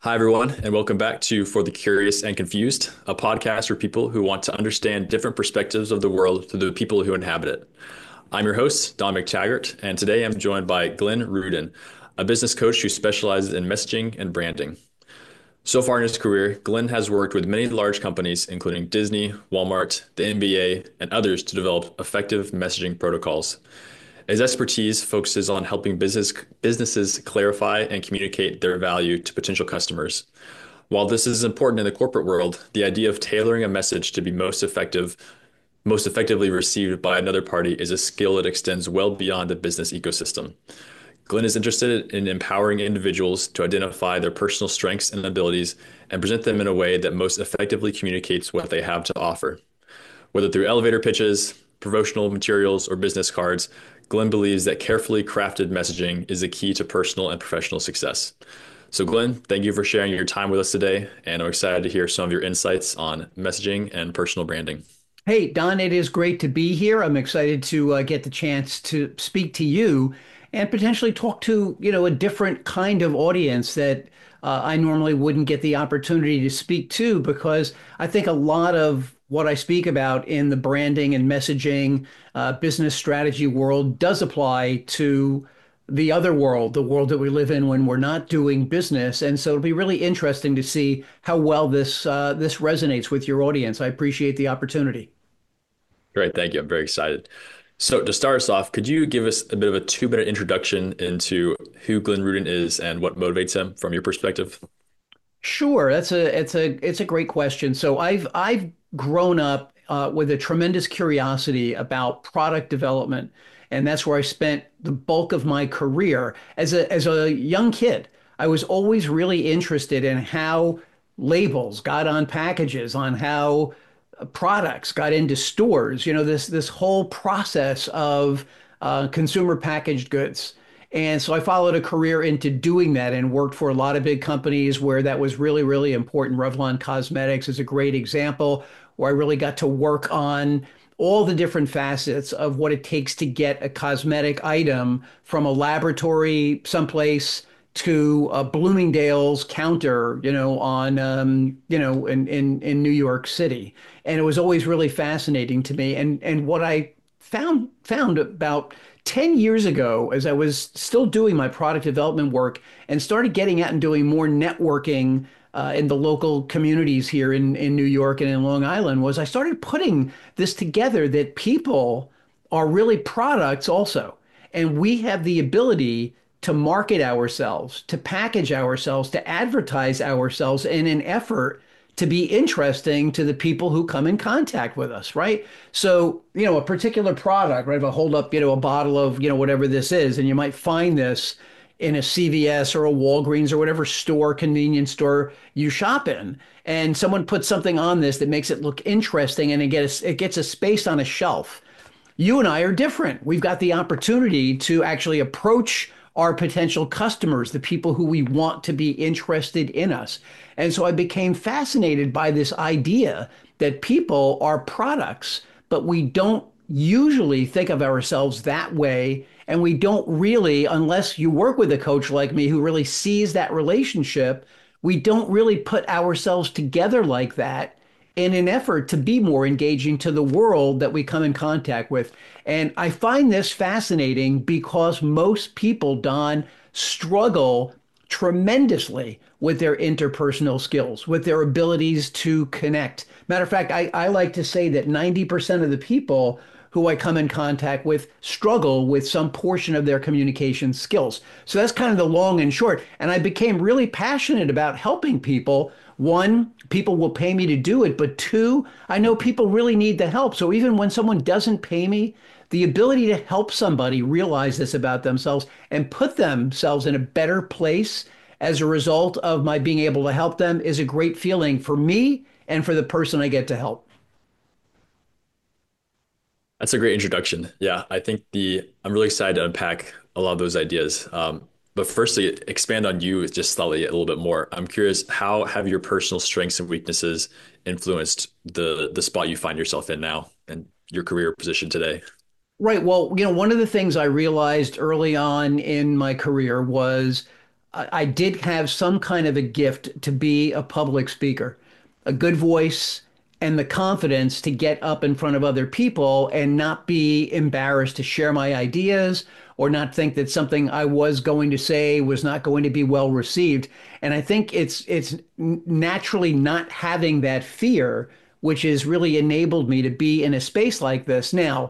Hi, everyone, and welcome back to For the Curious and Confused, a podcast for people who want to understand different perspectives of the world through the people who inhabit it. I'm your host, Don McTaggart, and today I'm joined by Glenn Rudin, a business coach who specializes in messaging and branding. So far in his career, Glenn has worked with many large companies, including Disney, Walmart, the NBA, and others to develop effective messaging protocols. His expertise focuses on helping businesses clarify and communicate their value to potential customers. While this is important in the corporate world, the idea of tailoring a message to be most effectively received by another party is a skill that extends well beyond the business ecosystem. Glenn is interested in empowering individuals to identify their personal strengths and abilities and present them in a way that most effectively communicates what they have to offer. Whether through elevator pitches, promotional materials, or business cards, Glenn believes that carefully crafted messaging is the key to personal and professional success. So, Glenn, thank you for sharing your time with us today, and I'm excited to hear some of your insights on messaging and personal branding. Hey, Don, it is great to be here. I'm excited to get the chance to speak to you and potentially talk to, a different kind of audience that I normally wouldn't get the opportunity to speak to because I think a lot of what I speak about in the branding and messaging business strategy world does apply to the other world, the world that we live in when we're not doing business. And so it'll be really interesting to see how well this resonates with your audience. I appreciate the opportunity. Great, thank you. I'm very excited. So, to start us off, could you give us a bit of a 2 minute introduction into who Glenn Rudin is and what motivates him from your perspective? Sure, it's a great question. So I've grown up with a tremendous curiosity about product development, and that's where I spent the bulk of my career. As a young kid, I was always really interested in how labels got on packages, on how products got into stores. This whole process of consumer packaged goods. And so I followed a career into doing that and worked for a lot of big companies where that was really, really important. Revlon Cosmetics is a great example where I really got to work on all the different facets of what it takes to get a cosmetic item from a laboratory someplace to Bloomingdale's counter, in New York City. And it was always really fascinating to me. And what I found about 10 years ago, as I was still doing my product development work and started getting out and doing more networking in the local communities here in New York and in Long Island, was I started putting this together that people are really products also. And we have the ability to market ourselves, to package ourselves, to advertise ourselves in an effort to be interesting to the people who come in contact with us, right? So, a particular product, right? If I hold up, a bottle of, whatever this is, and you might find this in a CVS or a Walgreens or whatever store, convenience store you shop in, and someone puts something on this that makes it look interesting and it gets a space on a shelf. You and I are different. We've got the opportunity to actually approach our potential customers, the people who we want to be interested in us. And so I became fascinated by this idea that people are products, but we don't usually think of ourselves that way. And we don't really, unless you work with a coach like me who really sees that relationship, we don't really put ourselves together like that in an effort to be more engaging to the world that we come in contact with. And I find this fascinating because most people, Don, struggle tremendously with their interpersonal skills, with their abilities to connect. Matter of fact, I like to say that 90% of the people who I come in contact with struggle with some portion of their communication skills. So that's kind of the long and short. And I became really passionate about helping people. One, people will pay me to do it, but two, I know people really need the help. So even when someone doesn't pay me, the ability to help somebody realize this about themselves and put themselves in a better place as a result of my being able to help them is a great feeling for me and for the person I get to help. That's a great introduction. Yeah, I think the I'm really excited to unpack a lot of those ideas. But firstly, expand on you just slightly a little bit more. I'm curious, how have your personal strengths and weaknesses influenced the spot you find yourself in now and your career position today? Right. Well, one of the things I realized early on in my career was I did have some kind of a gift to be a public speaker, a good voice, and the confidence to get up in front of other people and not be embarrassed to share my ideas or not think that something I was going to say was not going to be well received. And I think it's naturally not having that fear, which has really enabled me to be in a space like this. Now,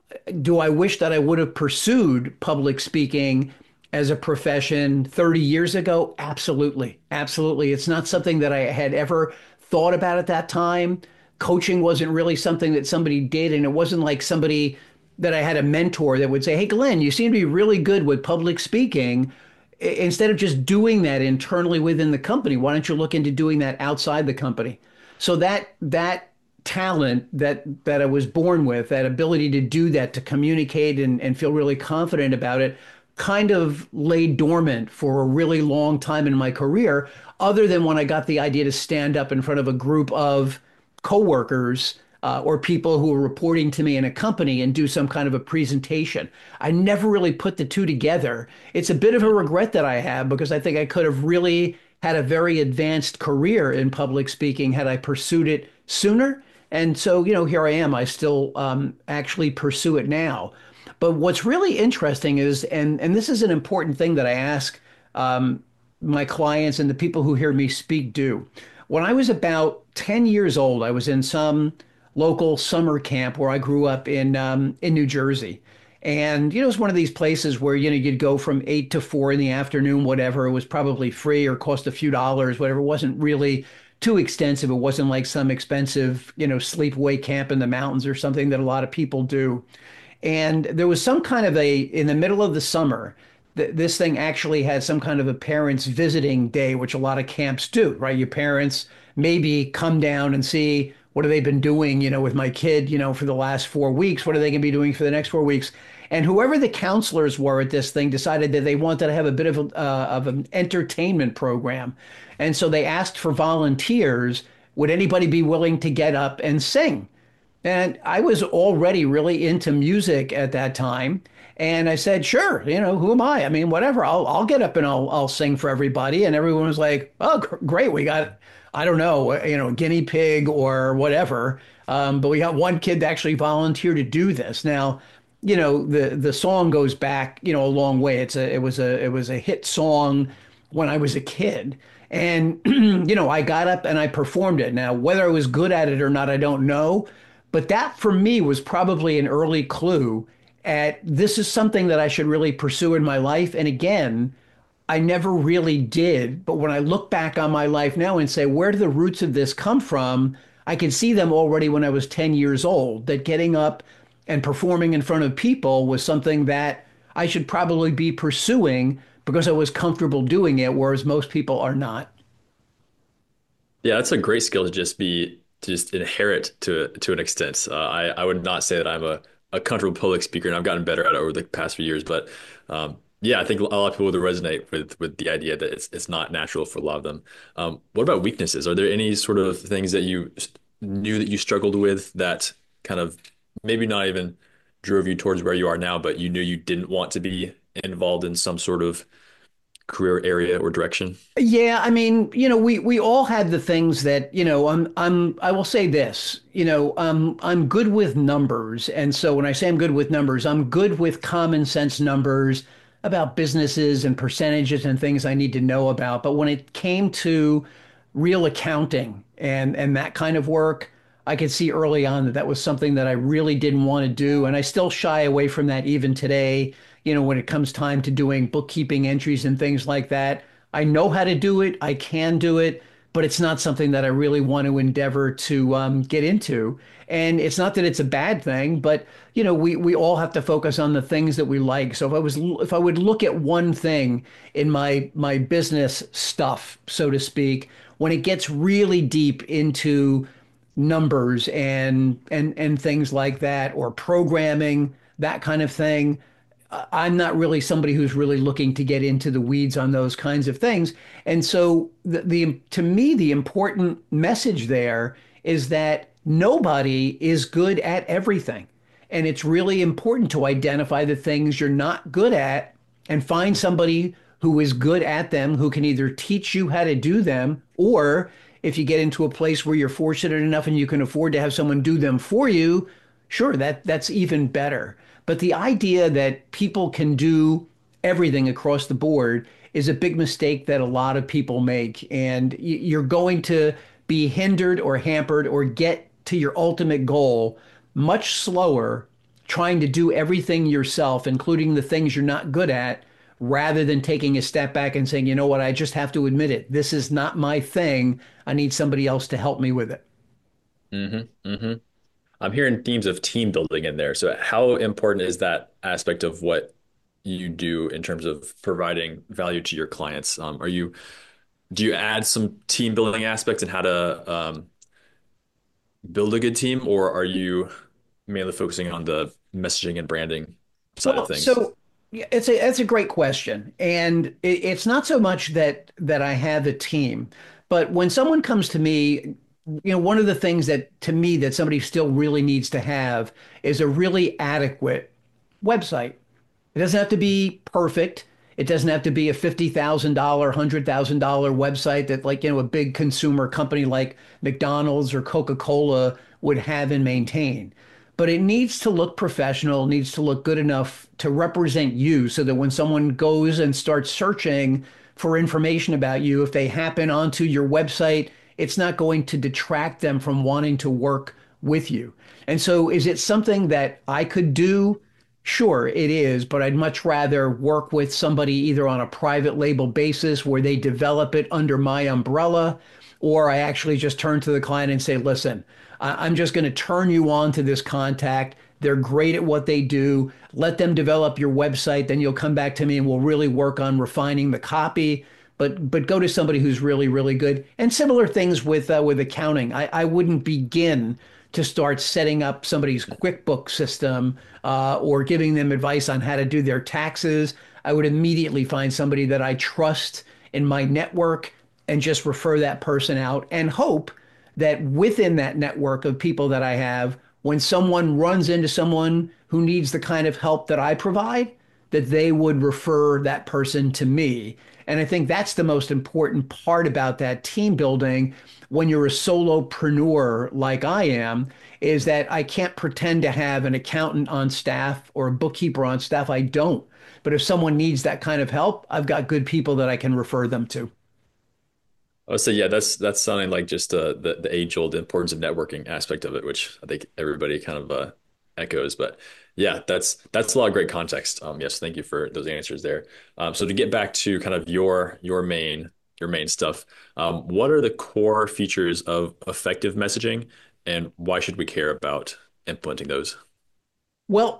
do I wish that I would have pursued public speaking as a profession 30 years ago? Absolutely. Absolutely. It's not something that I had ever thought about at that time. Coaching wasn't really something that somebody did, and it wasn't like somebody that I had a mentor that would say, "Hey, Glenn, you seem to be really good with public speaking. Instead of just doing that internally within the company, why don't you look into doing that outside the company?" So that talent that I was born with, that ability to do that, to communicate and feel really confident about it, kind of lay dormant for a really long time in my career, other than when I got the idea to stand up in front of a group of coworkers or people who were reporting to me in a company and do some kind of a presentation. I never really put the two together. It's a bit of a regret that I have because I think I could have really had a very advanced career in public speaking had I pursued it sooner. And so, here I am. I still actually pursue it now. But what's really interesting is, and this is an important thing that I ask um, my clients and the people who hear me speak do. When I was about 10 years old, I was in some local summer camp where I grew up in New Jersey. And, it's one of these places where, you'd go from 8 to 4 in the afternoon, whatever. It was probably free or cost a few dollars, whatever. It wasn't really too extensive. It wasn't like some expensive, sleepaway camp in the mountains or something that a lot of people do. And there was some kind of in the middle of the summer, this thing actually had some kind of a parents visiting day, which a lot of camps do, right? Your parents maybe come down and see what have they been doing, with my kid, for the last 4 weeks. What are they going to be doing for the next 4 weeks? And whoever the counselors were at this thing decided that they wanted to have a bit of an entertainment program. And so they asked for volunteers. Would anybody be willing to get up and sing? And I was already really into music at that time. And I said, sure, who am I? I mean, whatever, I'll get up and I'll sing for everybody. And everyone was like, oh, great. We got, I don't know, a guinea pig or whatever. But we got one kid to actually volunteer to do this. Now, the song goes back, a long way. It was a hit song when I was a kid. And, I got up and I performed it. Now, whether I was good at it or not, I don't know. But that for me was probably an early clue at this is something that I should really pursue in my life. And again, I never really did. But when I look back on my life now and say, where do the roots of this come from? I can see them already when I was 10 years old, that getting up and performing in front of people was something that I should probably be pursuing because I was comfortable doing it, whereas most people are not. Yeah, that's a great skill to just inherit to an extent. I would not say that I'm a comfortable public speaker, and I've gotten better at it over the past few years. But yeah, I think a lot of people would resonate with the idea that it's not natural for a lot of them. What about weaknesses? Are there any sort of things that you knew that you struggled with that kind of maybe not even drove you towards where you are now, but you knew you didn't want to be involved in some sort of career area or direction? Yeah, I mean, we all had the things that, I will say this, I'm good with numbers. And so when I say I'm good with numbers, I'm good with common sense numbers about businesses and percentages and things I need to know about. But when it came to real accounting and that kind of work, I could see early on that that was something that I really didn't want to do. And I still shy away from that even today, when it comes time to doing bookkeeping entries and things like that. I know how to do it, I can do it, but it's not something that I really want to endeavor to get into. And it's not that it's a bad thing, but we all have to focus on the things that we like. So if I would look at one thing in my business stuff, so to speak, when it gets really deep into numbers and things like that, or programming, that kind of thing. I'm not really somebody who's really looking to get into the weeds on those kinds of things. And so the to me, the important message there is that nobody is good at everything. And it's really important to identify the things you're not good at and find somebody who is good at them, who can either teach you how to do them, or if you get into a place where you're fortunate enough and you can afford to have someone do them for you, sure, that's even better. But the idea that people can do everything across the board is a big mistake that a lot of people make. And you're going to be hindered or hampered or get to your ultimate goal much slower trying to do everything yourself, including the things you're not good at, rather than taking a step back and saying, you know what, I just have to admit it. This is not my thing. I need somebody else to help me with it. Hmm. I'm hearing themes of team building in there. So how important is that aspect of what you do in terms of providing value to your clients? Do you add some team building aspects and how to build a good team, or are you mainly focusing on the messaging and branding side of Well, things? so yeah, it's a great question, and it's not so much that I have a team, but when someone comes to me, one of the things that to me that somebody still really needs to have is a really adequate website. It doesn't have to be perfect. It doesn't have to be a $50,000, $100,000 website that like, a big consumer company like McDonald's or Coca-Cola would have and maintain. But it needs to look professional, needs to look good enough to represent you so that when someone goes and starts searching for information about you, if they happen onto your website, it's not going to detract them from wanting to work with you. And so, is it something that I could do? Sure, it is, but I'd much rather work with somebody either on a private label basis where they develop it under my umbrella, or I actually just turn to the client and say, listen, I'm just going to turn you on to this contact. They're great at what they do. Let them develop your website. Then you'll come back to me and we'll really work on refining the copy. But go to somebody who's really, really good. And similar things with accounting. I wouldn't begin to start setting up somebody's QuickBooks system or giving them advice on how to do their taxes. I would immediately find somebody that I trust in my network and just refer that person out and hope that within that network of people that I have, when someone runs into someone who needs the kind of help that I provide, that they would refer that person to me. And I think that's the most important part about that team building when you're a solopreneur like I am, is that I can't pretend to have an accountant on staff or a bookkeeper on staff. I don't. But if someone needs that kind of help, I've got good people that I can refer them to. I would say, yeah, that's sounding like just the age-old importance of networking aspect of it, which I think everybody kind of echoes. But yeah, that's a lot of great context. Yes, thank you for those answers there. So to get back to kind of your main stuff, what are the core features of effective messaging, and why should we care about implementing those? Well,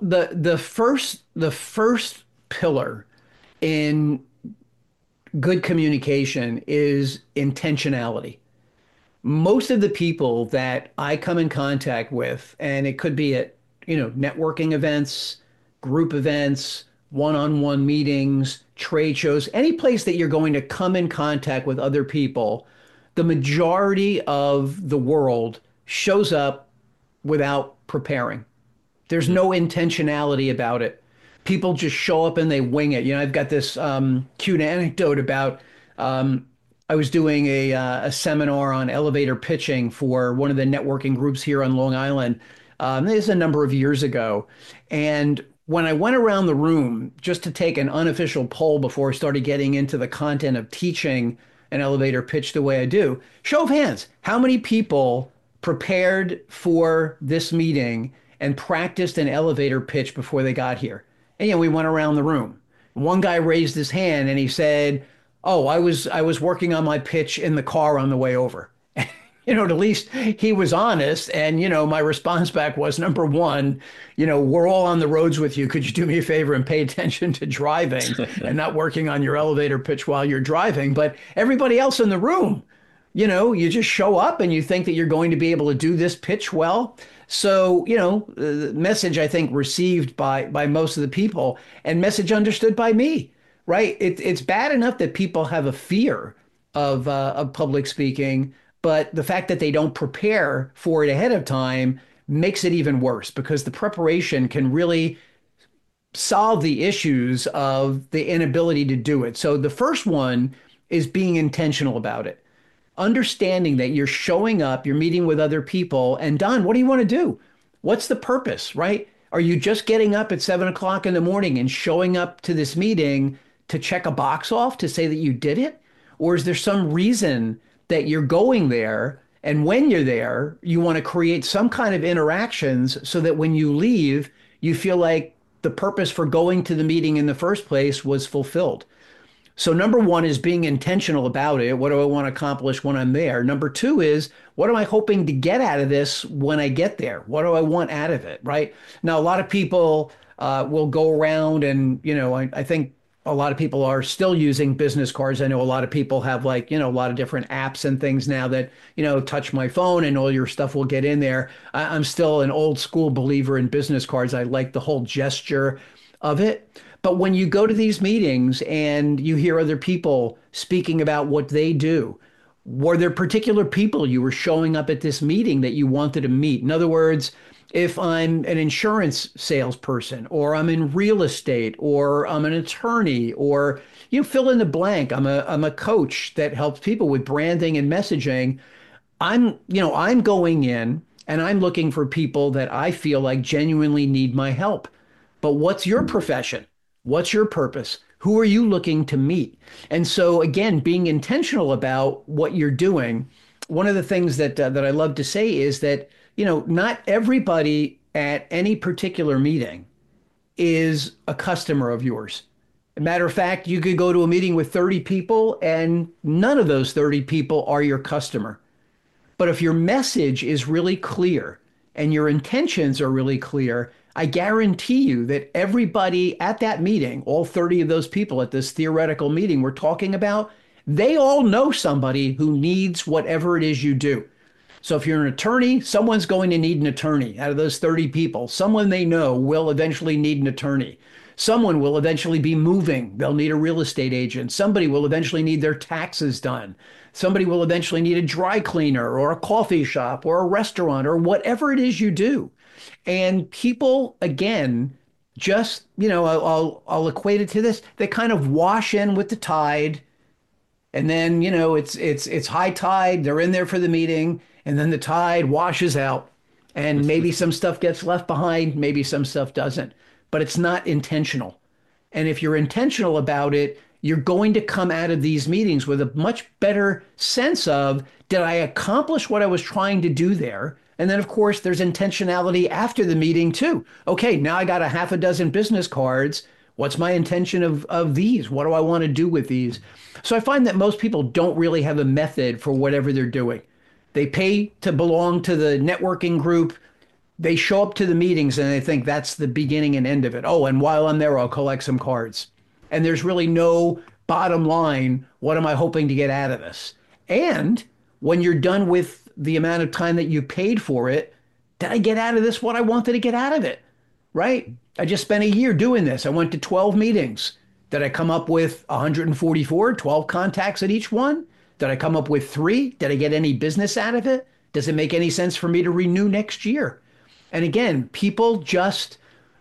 the first pillar in good communication is intentionality. Most of the people that I come in contact with, and it could be at, networking events, group events, one-on-one meetings, trade shows, any place that you're going to come in contact with other people, the majority of the world shows up without preparing. There's Hmm. no intentionality about it. People just show up and they wing it. I've got this cute anecdote about um, I was doing a seminar on elevator pitching for one of the networking groups here on Long Island. This is a number of years ago. And when I went around the room just to take an unofficial poll before I started getting into the content of teaching an elevator pitch the way I do, show of hands, how many people prepared for this meeting and practiced an elevator pitch before they got here? And we went around the room. One guy raised his hand and he said, "Oh, I was working on my pitch in the car on the way over." At least he was honest. And, my response back was number one, we're all on the roads with you. Could you do me a favor and pay attention to driving and not working on your elevator pitch while you're driving? But everybody else in the room, you just show up and you think that you're going to be able to do this pitch well. So, the message I think received by most of the people and message understood by me, right? It's bad enough that people have a fear of public speaking, but the fact that they don't prepare for it ahead of time makes it even worse because the preparation can really solve the issues of the inability to do it. So the first one is being intentional about it, understanding that you're showing up, you're meeting with other people, and Don, what do you want to do? What's the purpose, right? Are you just getting up at 7 o'clock in the morning and showing up to this meeting to check a box off to say that you did it? Or is there some reason that you're going there? And when you're there, you want to create some kind of interactions so that when you leave, you feel like the purpose for going to the meeting in the first place was fulfilled. So number one is being intentional about it. What do I want to accomplish when I'm there? Number two is what am I hoping to get out of this when I get there? What do I want out of it? Right now, a lot of people will go around and, I think a lot of people are still using business cards. I know a lot of people have like, a lot of different apps and things now that, touch my phone and all your stuff will get in there. I'm still an old school believer in business cards. I like the whole gesture of it. But when you go to these meetings and you hear other people speaking about what they do, were there particular people you were showing up at this meeting that you wanted to meet? In other words, if I'm an insurance salesperson, or I'm in real estate, or I'm an attorney, or you fill in the blank, I'm a coach that helps people with branding and messaging. I'm going in and I'm looking for people that I feel like genuinely need my help. But what's your profession? What's your purpose? Who are you looking to meet? And so again, being intentional about what you're doing. One of the things that I love to say is that, not everybody at any particular meeting is a customer of yours. As a matter of fact, you could go to a meeting with 30 people and none of those 30 people are your customer. But if your message is really clear and your intentions are really clear, I guarantee you that everybody at that meeting, all 30 of those people at this theoretical meeting we're talking about, they all know somebody who needs whatever it is you do. So if you're an attorney, someone's going to need an attorney out of those 30 people. Someone they know will eventually need an attorney. Someone will eventually be moving. They'll need a real estate agent. Somebody will eventually need their taxes done. Somebody will eventually need a dry cleaner or a coffee shop or a restaurant or whatever it is you do. And people, again, just, I'll equate it to this. They kind of wash in with the tide. And then, it's high tide. They're in there for the meeting. And then the tide washes out. And maybe some stuff gets left behind. Maybe some stuff doesn't. But it's not intentional. And if you're intentional about it, you're going to come out of these meetings with a much better sense of, did I accomplish what I was trying to do there? And then, of course, there's intentionality after the meeting, too. Okay, now I got a half a dozen business cards. What's my intention of these? What do I want to do with these? So I find that most people don't really have a method for whatever they're doing. They pay to belong to the networking group. They show up to the meetings and they think that's the beginning and end of it. Oh, and while I'm there, I'll collect some cards. And there's really no bottom line. What am I hoping to get out of this? And when you're done with the amount of time that you paid for it, did I get out of this what I wanted to get out of it? Right? I just spent a year doing this. I went to 12 meetings. Did I come up with 144, 12 contacts at each one? Did I come up with three? Did I get any business out of it? Does it make any sense for me to renew next year? And again, people just,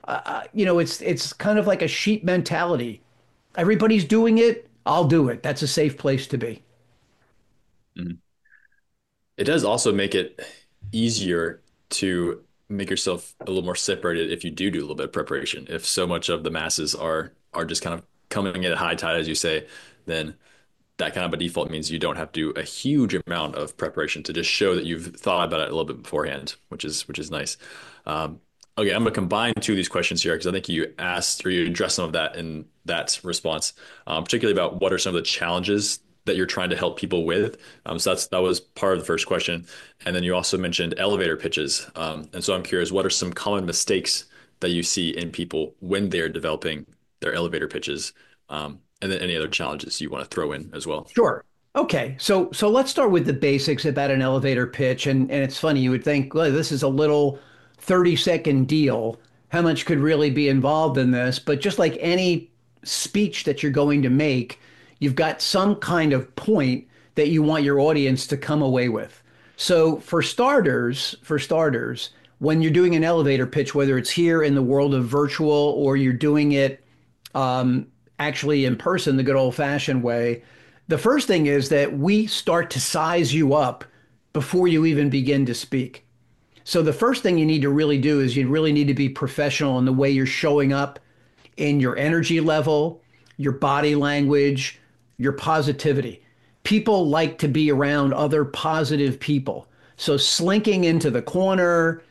it's kind of like a sheep mentality. Everybody's doing it. I'll do it. That's a safe place to be. Mhm. It does also make it easier to make yourself a little more separated if you do a little bit of preparation. If so much of the masses are just kind of coming in at high tide, as you say, then that kind of a default means you don't have to do a huge amount of preparation to just show that you've thought about it a little bit beforehand, which is nice. Okay, I'm going to combine two of these questions here because I think you asked or you addressed some of that in that response, particularly about what are some of the challenges that you're trying to help people with. So that was part of the first question, and then you also mentioned elevator pitches. And so I'm curious, what are some common mistakes that you see in people when they're developing their elevator pitches? And then any other challenges you want to throw in as well. Sure. Okay. So let's start with the basics about an elevator pitch. And it's funny, you would think, well, this is a little 30-second deal. How much could really be involved in this? But just like any speech that you're going to make, you've got some kind of point that you want your audience to come away with. So for starters, when you're doing an elevator pitch, whether it's here in the world of virtual or you're doing it um, actually in person, the good old fashioned way, the first thing is that we start to size you up before you even begin to speak. So the first thing you need to really do is you really need to be professional in the way you're showing up, in your energy level, your body language, your positivity. People like to be around other positive people. So slinking into the corner,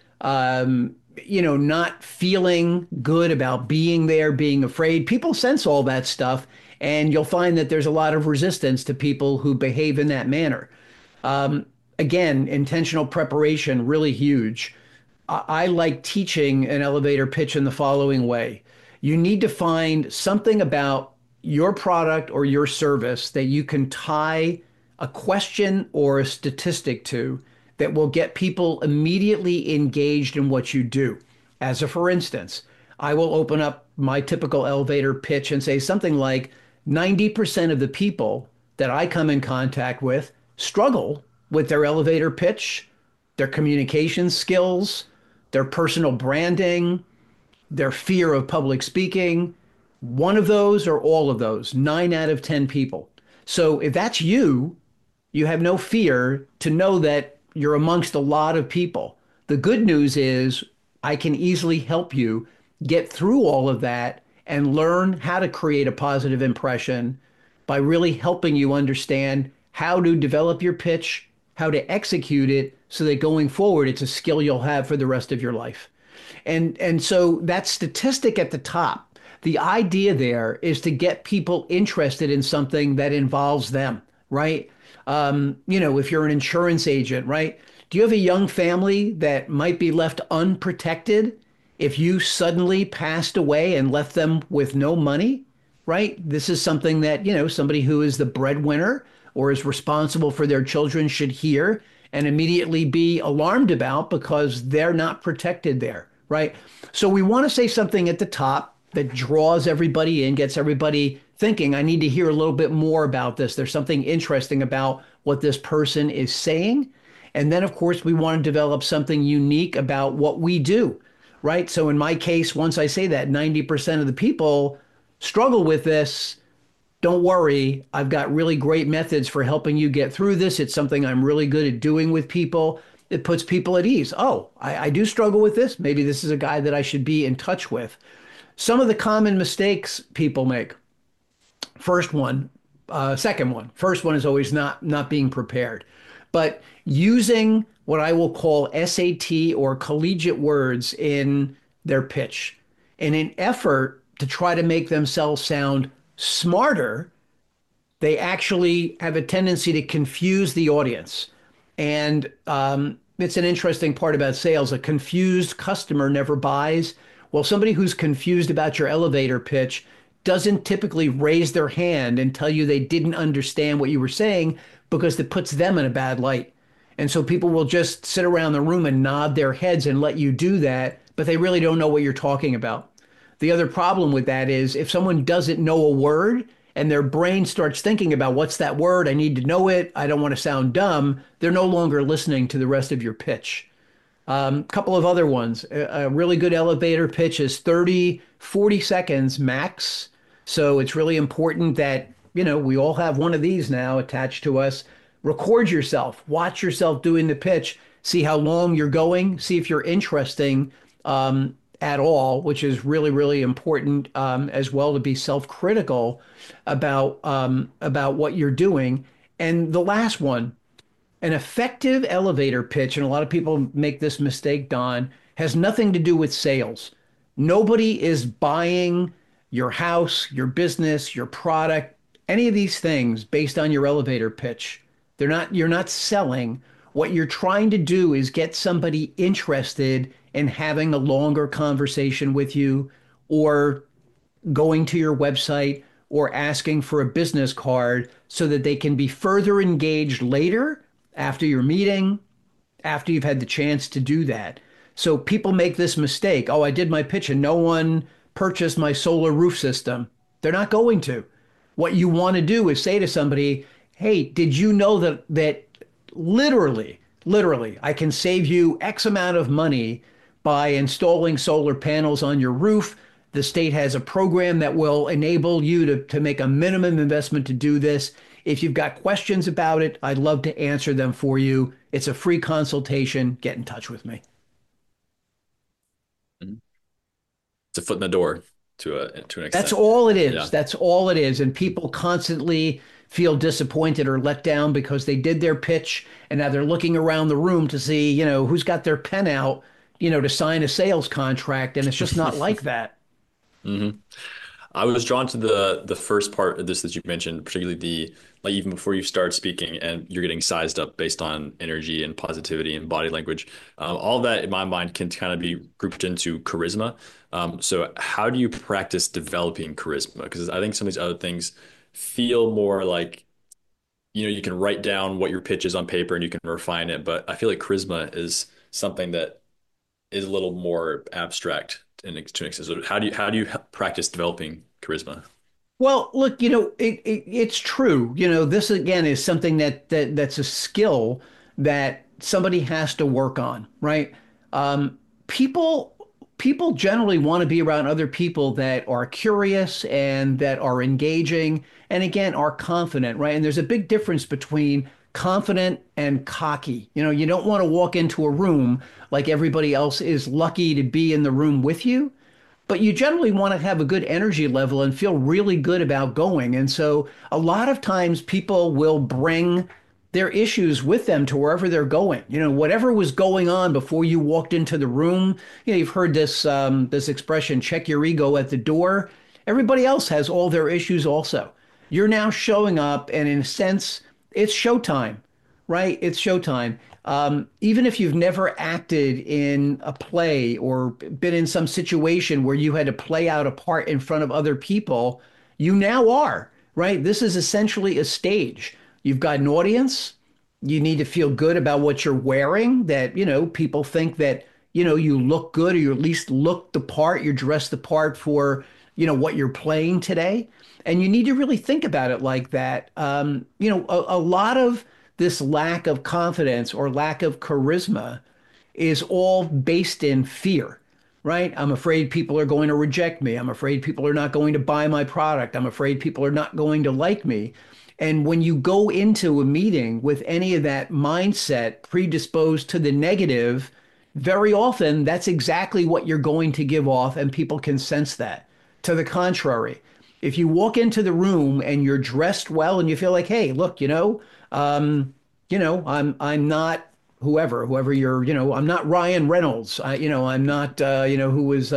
not feeling good about being there, being afraid, people sense all that stuff. And you'll find that there's a lot of resistance to people who behave in that manner. Again, intentional preparation, really huge. I like teaching an elevator pitch in the following way. You need to find something about your product or your service that you can tie a question or a statistic to that will get people immediately engaged in what you do. As a for instance, I will open up my typical elevator pitch and say something like 90% of the people that I come in contact with struggle with their elevator pitch, their communication skills, their personal branding, their fear of public speaking. One of those or all of those, 9 out of 10 people. So if that's you, you have no fear to know that you're amongst a lot of people. The good news is I can easily help you get through all of that and learn how to create a positive impression by really helping you understand how to develop your pitch, how to execute it so that going forward, it's a skill you'll have for the rest of your life. And so that statistic at the top, the idea there is to get people interested in something that involves them, right? If you're an insurance agent, right? Do you have a young family that might be left unprotected if you suddenly passed away and left them with no money, right? This is something that, somebody who is the breadwinner or is responsible for their children should hear and immediately be alarmed about because they're not protected there, right? So we want to say something at the top that draws everybody in, gets everybody thinking, I need to hear a little bit more about this. There's something interesting about what this person is saying. And then, of course, we want to develop something unique about what we do, right? So in my case, once I say that 90% of the people struggle with this, don't worry. I've got really great methods for helping you get through this. It's something I'm really good at doing with people. It puts people at ease. Oh, I do struggle with this. Maybe this is a guy that I should be in touch with. Some of the common mistakes people make. Second one. First one is always not being prepared, but using what I will call SAT or collegiate words in their pitch in an effort to try to make themselves sound smarter. They actually have a tendency to confuse the audience. And it's an interesting part about sales. A confused customer never buys. Well, somebody who's confused about your elevator pitch doesn't typically raise their hand and tell you they didn't understand what you were saying because it puts them in a bad light. And so people will just sit around the room and nod their heads and let you do that, but they really don't know what you're talking about. The other problem with that is if someone doesn't know a word and their brain starts thinking about what's that word, I need to know it, I don't want to sound dumb, they're no longer listening to the rest of your pitch. Couple of other ones. A really good elevator pitch is 30, 40 seconds max. So it's really important that, we all have one of these now attached to us. Record yourself, watch yourself doing the pitch, see how long you're going, see if you're interesting at all, which is really, really important as well to be self-critical about what you're doing. And the last one, an effective elevator pitch, and a lot of people make this mistake, Don, has nothing to do with sales. Nobody is buying your house, your business, your product, any of these things based on your elevator pitch. You're not selling. What you're trying to do is get somebody interested in having a longer conversation with you or going to your website or asking for a business card so that they can be further engaged later after your meeting, after you've had the chance to do that. So people make this mistake. Oh, I did my pitch and no one purchased my solar roof system. They're not going to. What you want to do is say to somebody, hey, did you know that literally, I can save you X amount of money by installing solar panels on your roof. The state has a program that will enable you to make a minimum investment to do this. If you've got questions about it, I'd love to answer them for you. It's a free consultation. Get in touch with me. Mhm. It's a foot in the door to an That's extent. all it is. Yeah. That's all it is. And people constantly feel disappointed or let down because they did their pitch and now they're looking around the room to see, who's got their pen out, to sign a sales contract. And it's just not like that. hmm I was drawn to the first part of this that you mentioned, particularly the like even before you start speaking and you're getting sized up based on energy and positivity and body language. All that in my mind can kind of be grouped into charisma. So how do you practice developing charisma? Because I think some of these other things feel more like, you can write down what your pitch is on paper and you can refine it, but I feel like charisma is something that is a little more abstract to an extent. So how do you practice developing charisma? Well, look, it's true. This again is something that's a skill that somebody has to work on, right? Um, people people generally want to be around other people that are curious and that are engaging and again are confident, right? And there's a big difference between confident and cocky. You don't want to walk into a room like everybody else is lucky to be in the room with you, but you generally want to have a good energy level and feel really good about going. And so a lot of times people will bring their issues with them to wherever they're going. Whatever was going on before you walked into the room. You've heard this expression, check your ego at the door. Everybody else has all their issues also. You're now showing up, and in a sense, it's showtime, right? It's showtime. Even if you've never acted in a play or been in some situation where you had to play out a part in front of other people, you now are, right? This is essentially a stage. You've got an audience. You need to feel good about what you're wearing, that, people think that, you look good or you at least look the part, you're dressed the part for, what you're playing today. And you need to really think about it like that. A lot of this lack of confidence or lack of charisma is all based in fear, right? I'm afraid people are going to reject me. I'm afraid people are not going to buy my product. I'm afraid people are not going to like me. And when you go into a meeting with any of that mindset predisposed to the negative, very often that's exactly what you're going to give off, and people can sense that. To the contrary, if you walk into the room and you're dressed well and you feel like, hey, look, I'm not whoever you're, I'm not Ryan Reynolds. I'm not, who was,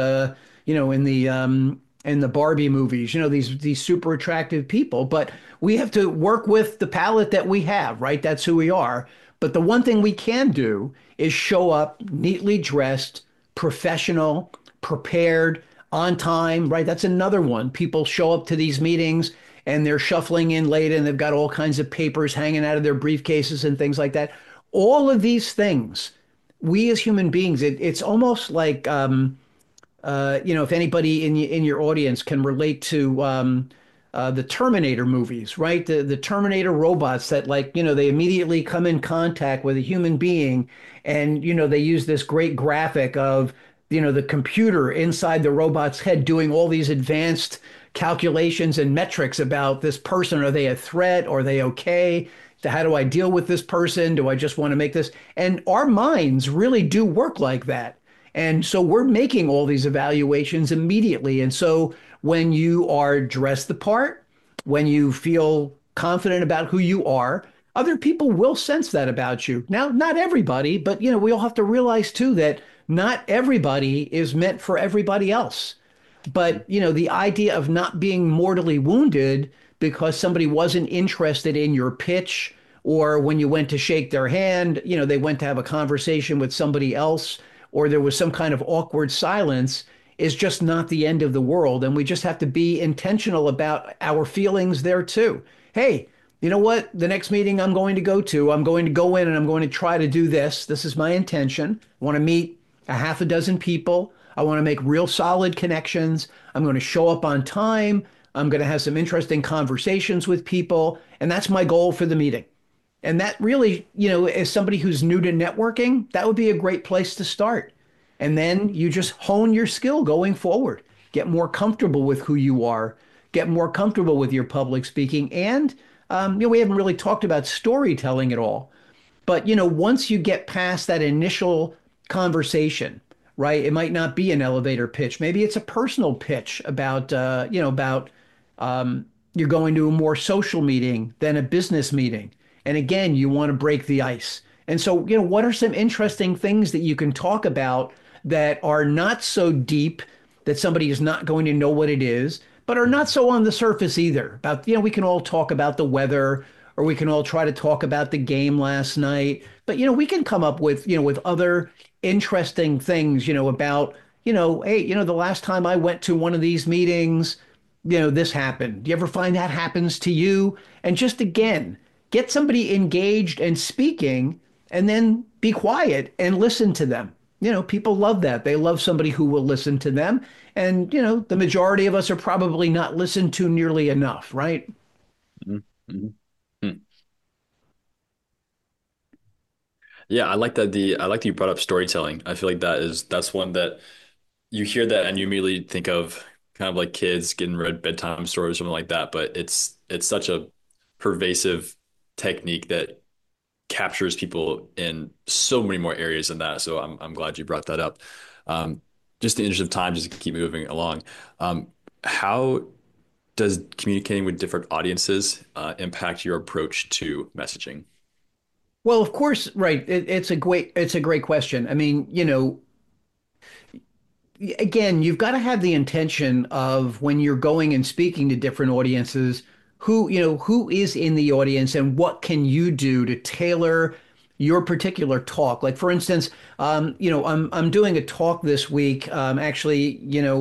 in the Barbie movies, these super attractive people, but we have to work with the palette that we have, right? That's who we are. But the one thing we can do is show up neatly dressed, professional, prepared, on time, right? That's another one. People show up to these meetings and they're shuffling in late and they've got all kinds of papers hanging out of their briefcases and things like that. All of these things, we as human beings, it's almost like if anybody in your audience can relate to the Terminator movies, right? The Terminator robots that, like, they immediately come in contact with a human being, and they use this great graphic of the computer inside the robot's head doing all these advanced calculations and metrics about this person. Are they a threat? Are they okay? How do I deal with this person? Do I just want to make this? And our minds really do work like that. And so we're making all these evaluations immediately. And so when you are dressed the part, when you feel confident about who you are, other people will sense that about you. Now, not everybody, but we all have to realize too that not everybody is meant for everybody else. But the idea of not being mortally wounded because somebody wasn't interested in your pitch, or when you went to shake their hand, they went to have a conversation with somebody else, or there was some kind of awkward silence, is just not the end of the world. And we just have to be intentional about our feelings there too. Hey, you know what? The next meeting I'm going to go in and I'm going to try to do this. This is my intention. I want to meet a half a dozen people. I want to make real solid connections. I'm going to show up on time. I'm going to have some interesting conversations with people. And that's my goal for the meeting. And that really, as somebody who's new to networking, that would be a great place to start. And then you just hone your skill going forward, get more comfortable with who you are, get more comfortable with your public speaking. And, we haven't really talked about storytelling at all. But, once you get past that initial conversation, right? It might not be an elevator pitch. Maybe it's a personal pitch about, um, you're going to a more social meeting than a business meeting. And again, you want to break the ice. And so, what are some interesting things that you can talk about that are not so deep that somebody is not going to know what it is, but are not so on the surface either? About, we can all talk about the weather, or we can all try to talk about the game last night. But, we can come up with, with other interesting things, about, hey, the last time I went to one of these meetings, this happened. Do you ever find that happens to you? And just again, get somebody engaged and speaking, and then be quiet and listen to them. People love that. They love somebody who will listen to them. And, the majority of us are probably not listened to nearly enough, right? Mhm. Mhm. Hmm. Yeah, I like that you brought up storytelling. I feel like that's one that you hear that and you immediately think of kind of like kids getting read bedtime stories or something like that. But it's such a pervasive technique that captures people in so many more areas than that. So I'm glad you brought that up. Um, just in the interest of time, just to keep moving along. Um, how does communicating with different audiences impact your approach to messaging? Well, of course, right. It's a great question. I mean, again, you've got to have the intention of when you're going and speaking to different audiences, who is in the audience and what can you do to tailor your particular talk. Like for instance, I'm doing a talk this week, actually,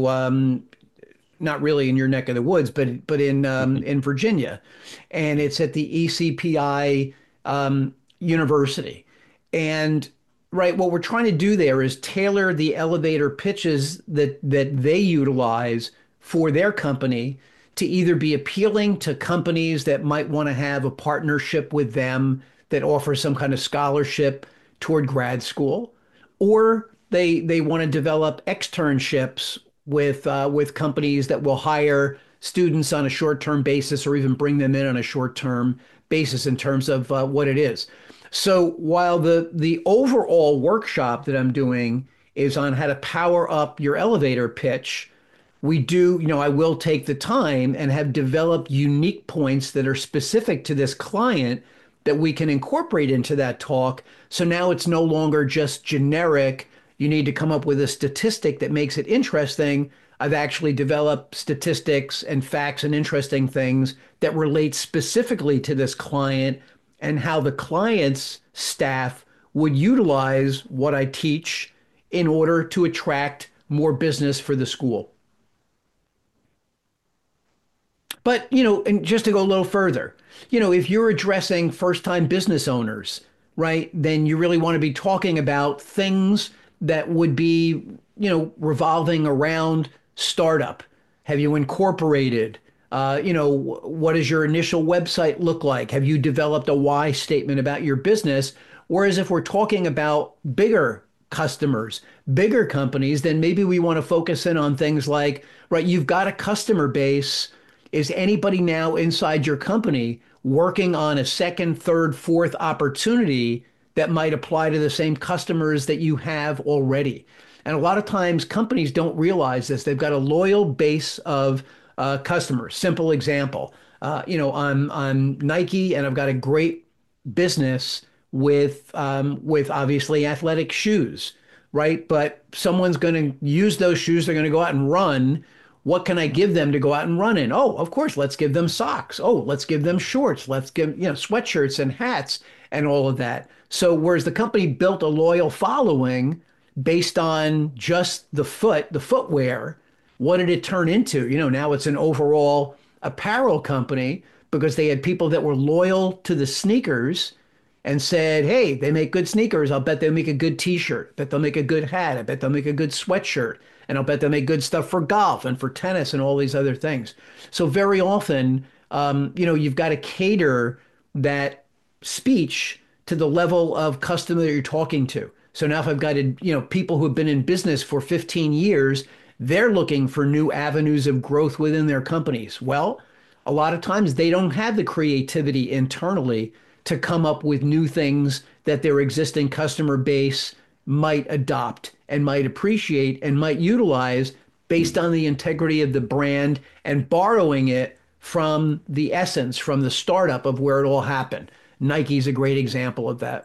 not really in your neck of the woods, but in Virginia, and it's at the ECPI University. And right, what we're trying to do there is tailor the elevator pitches that they utilize for their company to either be appealing to companies that might want to have a partnership with them that offers some kind of scholarship toward grad school, or they want to develop externships with companies that will hire students on a short-term basis or even bring them in on a short-term basis in terms of what it is. So while the overall workshop that I'm doing is on how to power up your elevator pitch, I will take the time and have developed unique points that are specific to this client that we can incorporate into that talk. So now it's no longer just generic. You need to come up with a statistic that makes it interesting. I've actually developed statistics and facts and interesting things that relate specifically to this client and how the client's staff would utilize what I teach in order to attract more business for the school. But, and just to go a little further, if you're addressing first-time business owners, right, then you really want to be talking about things that would be, revolving around startup. Have you incorporated? What does your initial website look like? Have you developed a why statement about your business? Whereas if we're talking about bigger customers, bigger companies, then maybe we want to focus in on things like, right, you've got a customer base. Is anybody now inside your company working on a second, third, fourth opportunity that might apply to the same customers that you have already? And a lot of times companies don't realize this. They've got a loyal base of customers. Simple example. I'm Nike and I've got a great business with obviously athletic shoes, right? But someone's going to use those shoes. They're going to go out and run. What can I give them to go out and run in? Oh, of course, let's give them socks. Oh, let's give them shorts. Let's give, sweatshirts and hats and all of that. So whereas the company built a loyal following based on just the footwear, what did it turn into? Now it's an overall apparel company because they had people that were loyal to the sneakers and said, hey, they make good sneakers. I'll bet they'll make a good t-shirt. I bet they'll make a good hat. I bet they'll make a good sweatshirt. And I'll bet they'll make good stuff for golf and for tennis and all these other things. So very often, you've got to cater that speech to the level of customer that you're talking to. So now if I've got, people who have been in business for 15 years, they're looking for new avenues of growth within their companies. Well, a lot of times they don't have the creativity internally to come up with new things that their existing customer base might adopt and might appreciate and might utilize based on the integrity of the brand and borrowing it from the essence, from the startup of where it all happened. Nike's a great example of that.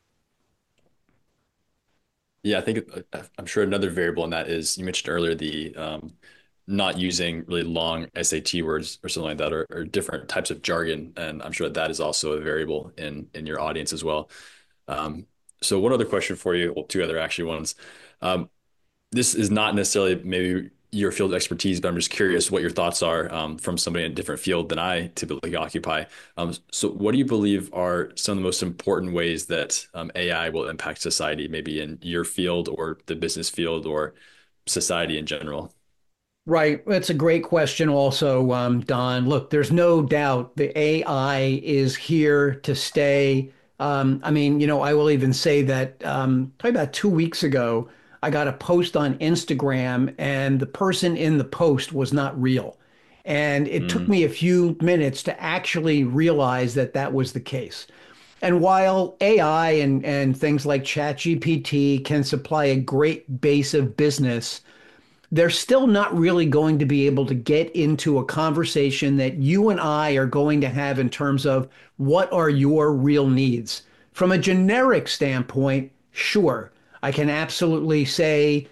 Yeah, I think I'm sure another variable in that is you mentioned earlier the not using really long SAT words or something like that, or different types of jargon, and I'm sure that is also a variable in your audience as well. Um, so one other question for you, well, two other actually ones. Um, this is not necessarily maybe your field of expertise, but I'm just curious what your thoughts are from somebody in a different field than I typically occupy. So, what do you believe are some of the most important ways that AI will impact society, maybe in your field or the business field or society in general? Right. That's a great question also, Don. Look, there's no doubt the AI is here to stay. I mean, I will even say that probably about 2 weeks ago, I got a post on Instagram and the person in the post was not real. And it took Mm, me a few minutes to actually realize that that was the case. And while AI and things like ChatGPT can supply a great base of business, they're still not really going to be able to get into a conversation that you and I are going to have in terms of what are your real needs. From a generic standpoint, sure, I can absolutely say,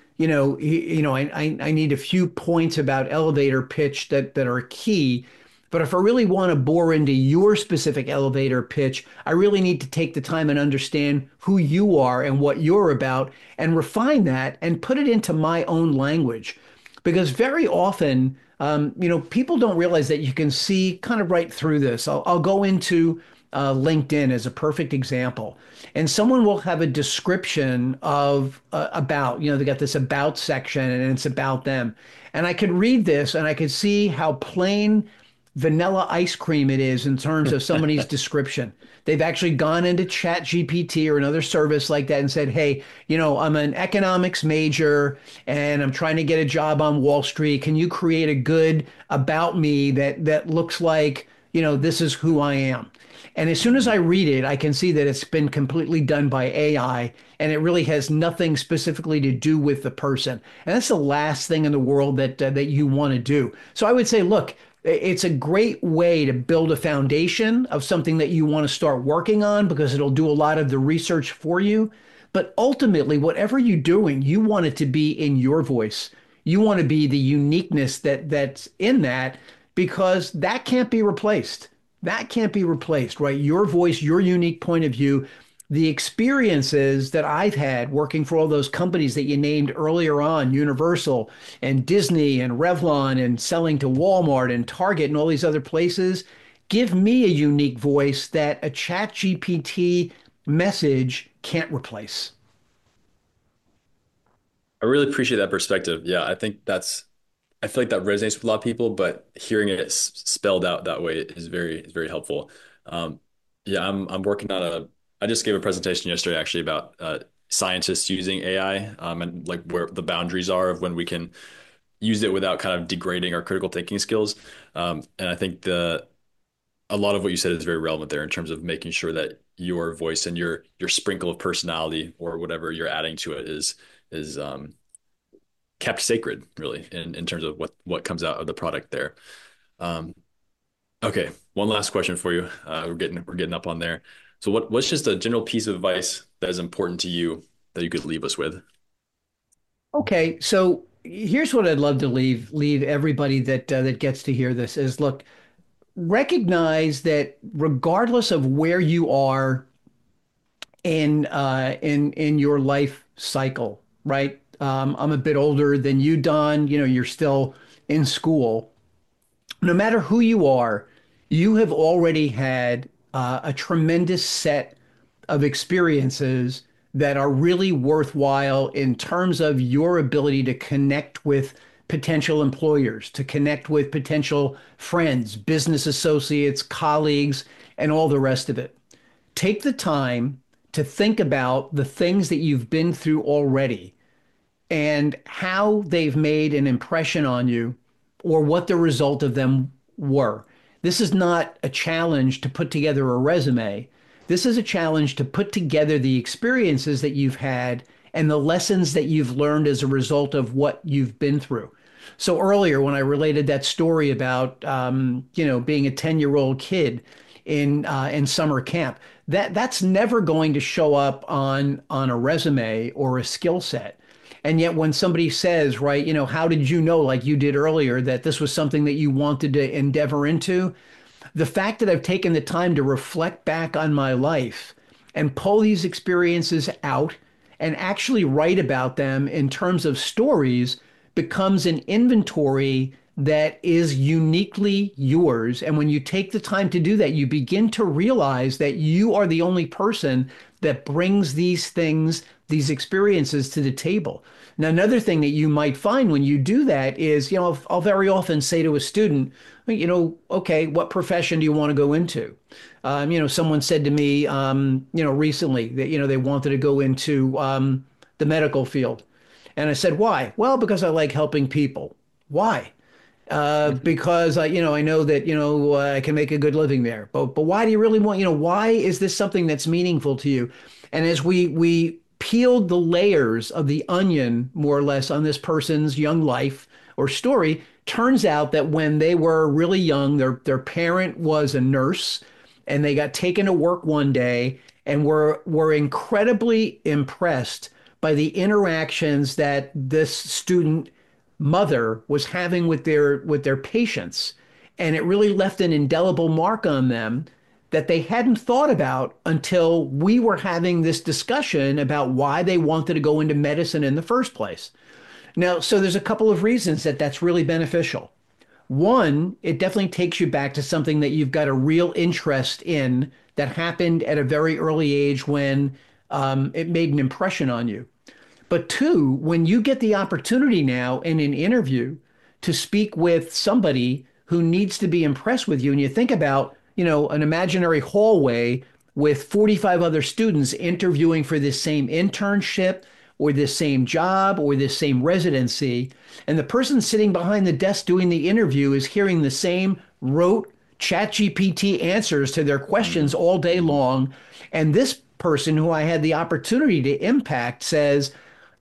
I need a few points about elevator pitch that are key. But if I really want to bore into your specific elevator pitch, I really need to take the time and understand who you are and what you're about and refine that and put it into my own language. Because very often, people don't realize that you can see kind of right through this. I'll go into LinkedIn as a perfect example, and someone will have a description of about, they got this about section and it's about them. And I could read this and I could see how plain vanilla ice cream it is in terms of somebody's description. They've actually gone into Chat GPT or another service like that and said, hey, I'm an economics major and I'm trying to get a job on Wall Street. Can you create a good about me that looks like, this is who I am? And as soon as I read it, I can see that it's been completely done by AI and it really has nothing specifically to do with the person. And that's the last thing in the world that you want to do. So I would say, look, it's a great way to build a foundation of something that you want to start working on because it'll do a lot of the research for you. But ultimately, whatever you're doing, you want it to be in your voice. You want to be the uniqueness that's in that because that can't be replaced. That can't be replaced, right? Your voice, your unique point of view, the experiences that I've had working for all those companies that you named earlier on, Universal and Disney and Revlon and selling to Walmart and Target and all these other places, give me a unique voice that a Chat GPT message can't replace. I really appreciate that perspective. Yeah, I feel like that resonates with a lot of people, but hearing it spelled out that way is very helpful. Um, yeah, I'm working on I just gave a presentation yesterday actually about scientists using AI and like where the boundaries are of when we can use it without kind of degrading our critical thinking skills. And I think the a lot of what you said is very relevant there in terms of making sure that your voice and your sprinkle of personality or whatever you're adding to it is kept sacred, really, in terms of what comes out of the product there. Um, okay, one last question for you. We're getting up on there. So what's just a general piece of advice that is important to you that you could leave us with? Okay, so here's what I'd love to leave everybody that gets to hear this is look, recognize that regardless of where you are in your life cycle, right? I'm a bit older than you, Don. You're still in school. No matter who you are, you have already had a tremendous set of experiences that are really worthwhile in terms of your ability to connect with potential employers, to connect with potential friends, business associates, colleagues, and all the rest of it. Take the time to think about the things that you've been through already and how they've made an impression on you or what the result of them were. This is not a challenge to put together a resume. This is a challenge to put together the experiences that you've had and the lessons that you've learned as a result of what you've been through. So earlier, when I related that story about being a 10-year-old kid in summer camp, that's never going to show up on a resume or a skill set. And yet, when somebody says, right, how did you know, like you did earlier, that this was something that you wanted to endeavor into? The fact that I've taken the time to reflect back on my life and pull these experiences out and actually write about them in terms of stories becomes an inventory that is uniquely yours. And when you take the time to do that, you begin to realize that you are the only person that brings these things, these experiences to the table. Now, another thing that you might find when you do that is, I'll very often say to a student, okay, what profession do you want to go into? Someone said to me, recently that, they wanted to go into the medical field. And I said, why? Well, because I like helping people. Why? Because I know that I can make a good living there. But why do you really want? Why is this something that's meaningful to you? And as we peeled the layers of the onion, more or less, on this person's young life or story, turns out that when they were really young, their parent was a nurse, and they got taken to work one day and were incredibly impressed by the interactions that this student mother was having with their patients, and it really left an indelible mark on them that they hadn't thought about until we were having this discussion about why they wanted to go into medicine in the first place. Now, so there's a couple of reasons that that's really beneficial. One, it definitely takes you back to something that you've got a real interest in that happened at a very early age when it made an impression on you. But two, when you get the opportunity now in an interview to speak with somebody who needs to be impressed with you, and you think about, an imaginary hallway with 45 other students interviewing for this same internship or this same job or this same residency, and the person sitting behind the desk doing the interview is hearing the same rote ChatGPT answers to their questions all day long. And this person who I had the opportunity to impact says,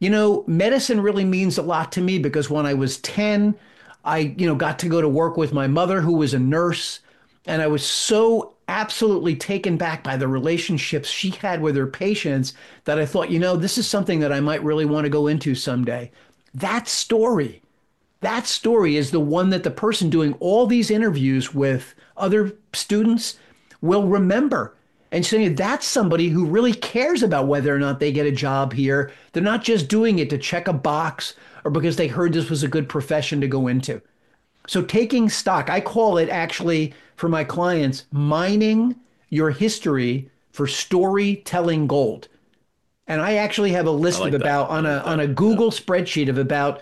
medicine really means a lot to me because when I was 10, I, got to go to work with my mother who was a nurse. And I was so absolutely taken back by the relationships she had with her patients that I thought, this is something that I might really want to go into someday. That story, that story is the one that the person doing all these interviews with other students will remember. And so that's somebody who really cares about whether or not they get a job here. They're not just doing it to check a box or because they heard this was a good profession to go into. So taking stock, I call it actually for my clients, mining your history for storytelling gold. And I actually have a I list of like that. about I like on that. a Yeah. Google spreadsheet of about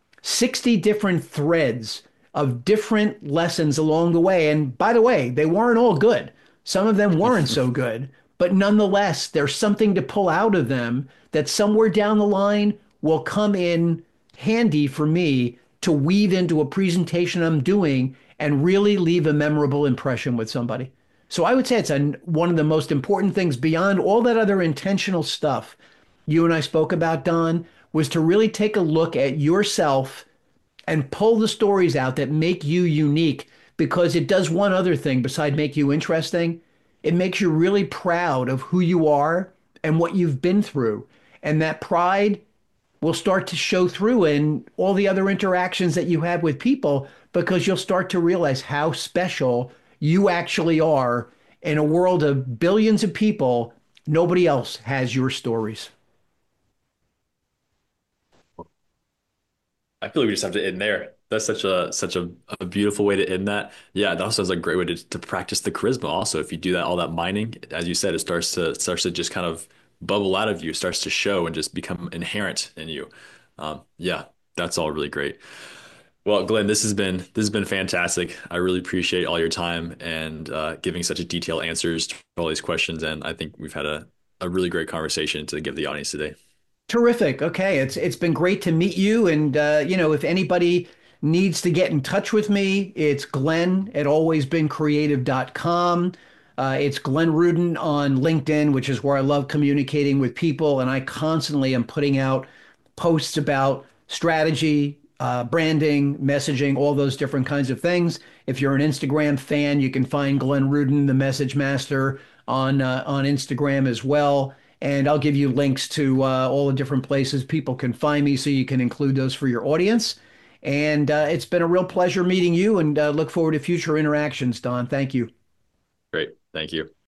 60 different threads of different lessons along the way. And by the way, they weren't all good. Some of them weren't so good, but nonetheless, there's something to pull out of them that somewhere down the line will come in handy for me to weave into a presentation I'm doing and really leave a memorable impression with somebody. So I would say it's one of the most important things beyond all that other intentional stuff you and I spoke about, Don, was to really take a look at yourself and pull the stories out that make you unique because it does one other thing besides make you interesting. It makes you really proud of who you are and what you've been through. And that pride will start to show through in all the other interactions that you have with people because you'll start to realize how special you actually are in a world of billions of people. Nobody else has your stories. I feel like we just have to end there. That's such a beautiful way to end that. Yeah, that also is a great way to practice the charisma. Also, if you do that, all that mining, as you said, it starts to just kind of bubble out of you, starts to show and just become inherent in you. Yeah, that's all really great. Well, Glenn, this has been fantastic. I really appreciate all your time and giving such a detailed answers to all these questions. And I think we've had a really great conversation to give the audience today. Terrific. Okay, it's been great to meet you. And if anybody needs to get in touch with me, it's Glenn at alwaysbeencreative.com. It's Glenn Rudin on LinkedIn, which is where I love communicating with people. And I constantly am putting out posts about strategy, branding, messaging, all those different kinds of things. If you're an Instagram fan, you can find Glenn Rudin, the Message Master, on Instagram as well. And I'll give you links to all the different places people can find me so you can include those for your audience. And it's been a real pleasure meeting you and look forward to future interactions, Don. Thank you. Great. Thank you.